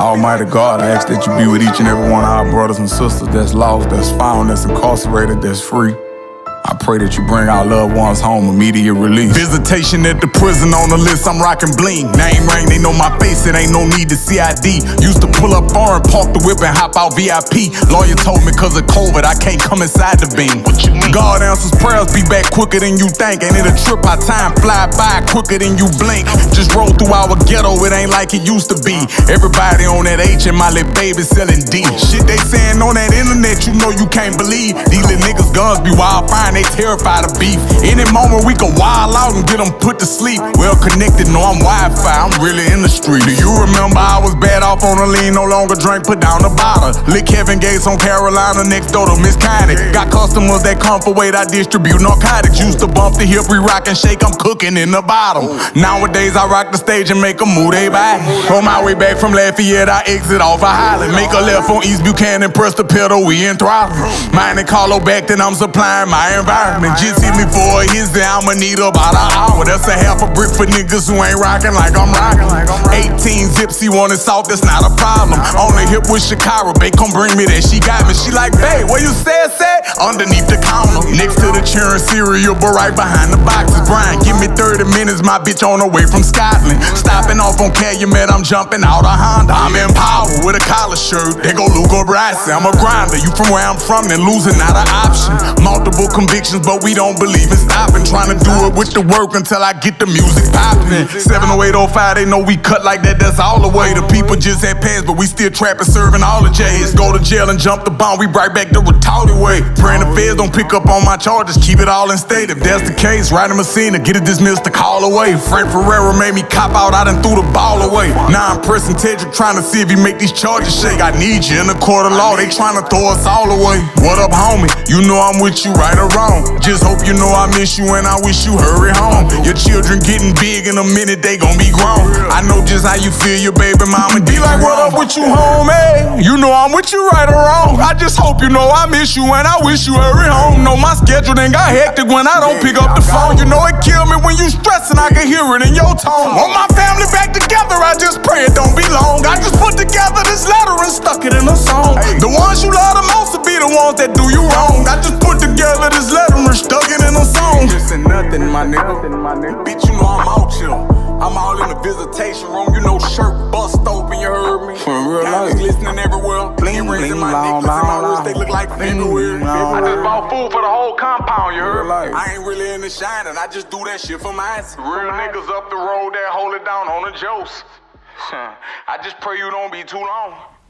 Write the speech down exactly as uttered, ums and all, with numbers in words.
Almighty God, I ask that you be with each and every one of our brothers and sisters that's lost, that's found, that's incarcerated, that's free. I pray that you bring our loved ones home, immediate release. Visitation at the prison on the list, I'm rocking bling. Name ring, they know my face, it ain't no need to C I D. Used to pull up foreign, park the whip and hop out V I P. Lawyer told me cause of COVID, I can't come inside the beam. What you mean? God answers prayers, be back quicker than you think. Ain't it a trip, how time fly by quicker than you blink. Just roll through our ghetto, it ain't like it used to be. Everybody on that H and my little baby selling D. Shit they saying on that internet, you know you can't believe. These little niggas guns be wild fine, they terrified of beef. Any moment we can wild out and get them put to sleep. Well connected, no I'm Wi-Fi, I'm really in the street. Do you remember I was bad off on a lean, no longer drink, put down the bottle. Lick Kevin Gates on Carolina, next door to Miss Connie. Got customers that come for weight, I distribute narcotics. Used to bump the hip, we rock and shake, I'm cooking in the bottom. Nowadays I rock the stage and make them move they body. On my way back from Lafayette, I exit off a Highland. Make a left on East Buchanan, press the pedal, we in throttle. Mine and Carlo back, then I'm supplying my environment. Just hit me for a his, then I'ma need about an hour. That's a half a brick for niggas who ain't rockin' like I'm rockin'. eighteen Zipsy wanted salt, that's not a problem. On the hip with Shakira, babe, come bring me that. She got me, she like, babe, where you said, said? Underneath the counter, next to the cheering cereal, but right behind the boxes. Brian, give me thirty minutes, my bitch on the way from Scotland. Stopping off on Calumet, I'm jumping out of Honda. I'm in power with a collar shirt, they go Luca Brasi. I'm a grinder, you from where I'm from, then losing not an option. Multiple convictions, but we don't believe in stopping. Trying to do it with the work until I get the music poppin'. seven oh eight oh five, they know we cut like that, that's all the way. The people just had passed, but we still trapping, serving all the J's. Go to jail and jump the bomb, we right back the retarded way. Praying the feds don't pick up on my charges, keep it all in state. If that's the case, write a Messina, get it dismissed, a call away. Frank Ferrera made me cop out, I done threw the ball away. Now I'm pressing Tedrick, trying to see if he make these charges shake. I need you in the court of law, they trying to throw us all away. What up, homie? You know I'm with you right or wrong. Just hope you know I miss you and I wish you hurry home. Your children getting big in a minute, they gon' be grown. I know just how you feel, your baby mama be like, what up with you, homie? You know I'm with you right or wrong. I just hope you know I miss you and I wish you hurry home. Know my schedule done got hectic when I don't pick up the phone. You know it kill me when you stressing, I can hear it in your tone. Want my family back together, I just pray it don't be long. I just put together this letter and stuck it in a song. The ones you love the most will be the ones that do you wrong. I just put together this letter and stuck it in a song. This ain't nothing, my nigga. Bitch, you know I'm out here. I'm all in the visitation room, you know, shirt bust open, you heard me? For real life. Glistening everywhere. Bling, bling, in my necklace, in my wrist, they look like February. I just bought food for the whole compound, you heard? I ain't really in the shining, I just do that shit for mine. Real niggas up the road that hold it down on the jokes. I just pray you don't be too long.